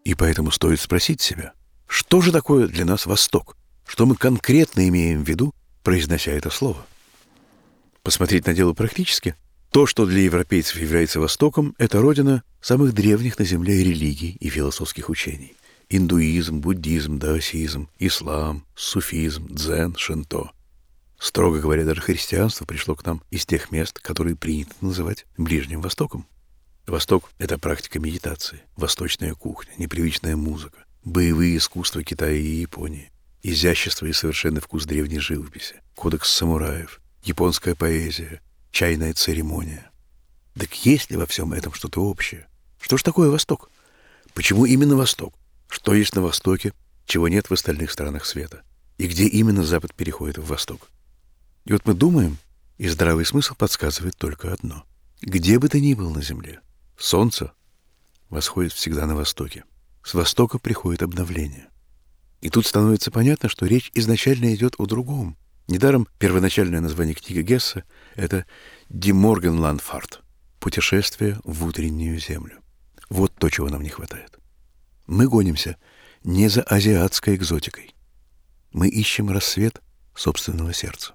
И поэтому стоит спросить себя, что же такое для нас Восток? Что мы конкретно имеем в виду, произнося это слово? Посмотреть на дело практически. То, что для европейцев является Востоком, это родина самых древних на Земле религий и философских учений. Индуизм, буддизм, даосизм, ислам, суфизм, дзен, шинто. Строго говоря, даже христианство пришло к нам из тех мест, которые принято называть Ближним Востоком. Восток — это практика медитации, восточная кухня, непривычная музыка, боевые искусства Китая и Японии, изящество и совершенный вкус древней живописи, кодекс самураев, японская поэзия, чайная церемония. Так есть ли во всем этом что-то общее? Что ж такое Восток? Почему именно Восток? Что есть на Востоке, чего нет в остальных странах света? И где именно Запад переходит в Восток? И вот мы думаем, и здравый смысл подсказывает только одно. Где бы ты ни был на Земле, солнце восходит всегда на Востоке. С Востока приходит обновление. И тут становится понятно, что речь изначально идет о другом. Недаром первоначальное название книги Гесса — это «Die Morgenlandfahrt» — «Путешествие в утреннюю землю». Вот то, чего нам не хватает. Мы гонимся не за азиатской экзотикой. Мы ищем рассвет собственного сердца.